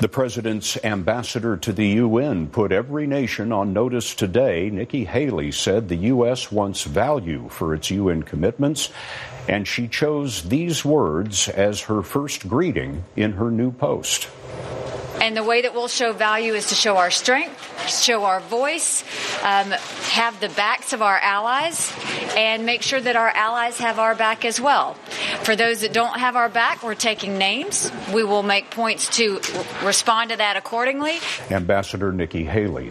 The president's ambassador to the UN put every nation on notice today. Nikki Haley said the U.S. wants value for its UN commitments, and she chose these words as her first greeting in her new post. And the way that we'll show value is to show our strength, show our voice, have the backs of our allies, and make sure that our allies have our back as well. For those that don't have our back, we're taking names. We will make points to respond to that accordingly. Ambassador Nikki Haley.